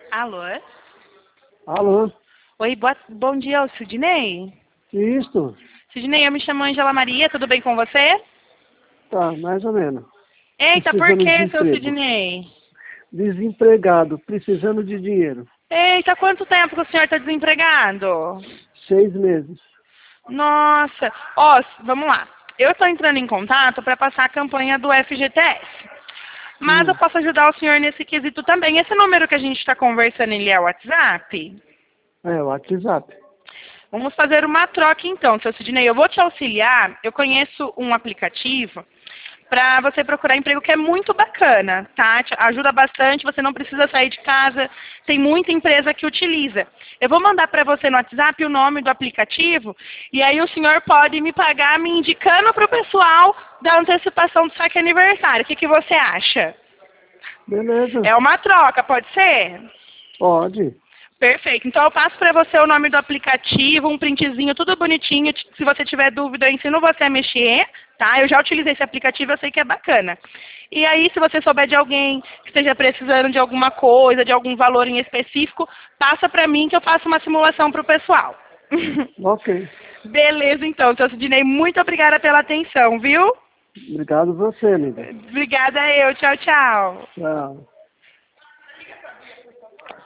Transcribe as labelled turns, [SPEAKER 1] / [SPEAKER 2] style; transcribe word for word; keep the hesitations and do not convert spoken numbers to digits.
[SPEAKER 1] Alô?
[SPEAKER 2] Alô?
[SPEAKER 1] Oi, boa, bom dia, ô Sidney.
[SPEAKER 2] Isto?
[SPEAKER 1] Sidney, eu me chamo Angela Maria, tudo bem com você?
[SPEAKER 2] Tá, mais ou menos.
[SPEAKER 1] Eita, por
[SPEAKER 2] Precisando de
[SPEAKER 1] que, seu
[SPEAKER 2] emprego.
[SPEAKER 1] Sidney?
[SPEAKER 2] Desempregado, precisando de dinheiro.
[SPEAKER 1] Eita, quanto tempo que o senhor está desempregado?
[SPEAKER 2] Seis meses.
[SPEAKER 1] Nossa, ó, vamos lá. Eu estou entrando em contato para passar a campanha do F G T S. Mas eu
[SPEAKER 2] Hum,
[SPEAKER 1] posso ajudar o senhor nesse quesito também. Esse número que a gente está conversando, ele é o WhatsApp?
[SPEAKER 2] é, o WhatsApp.
[SPEAKER 1] Vamos fazer uma troca então, seu Sidney. Eu vou te auxiliar. Eu conheço um aplicativo para você procurar emprego que é muito bacana, tá? Te ajuda bastante, você não precisa sair de casa. Tem muita empresa que utiliza. Eu vou mandar para você no WhatsApp o nome do aplicativo e aí o senhor pode me pagar me indicando para o pessoal da antecipação do saque aniversário. O que, que você acha?
[SPEAKER 2] Beleza.
[SPEAKER 1] É uma troca, pode ser?
[SPEAKER 2] Pode.
[SPEAKER 1] Perfeito. Então eu passo para você o nome do aplicativo, um printzinho, tudo bonitinho. Se você tiver dúvida, eu ensino você a mexer, tá? Eu já utilizei esse aplicativo, eu sei que é bacana. E aí, se você souber de alguém que esteja precisando de alguma coisa, de algum valor em específico, passa para mim que eu faço uma simulação para o pessoal.
[SPEAKER 2] Ok.
[SPEAKER 1] Beleza, então. Então, Sidney, muito obrigada pela atenção, viu?
[SPEAKER 2] Obrigado você, amiga.
[SPEAKER 1] Obrigada eu. Tchau, tchau.
[SPEAKER 2] Tchau.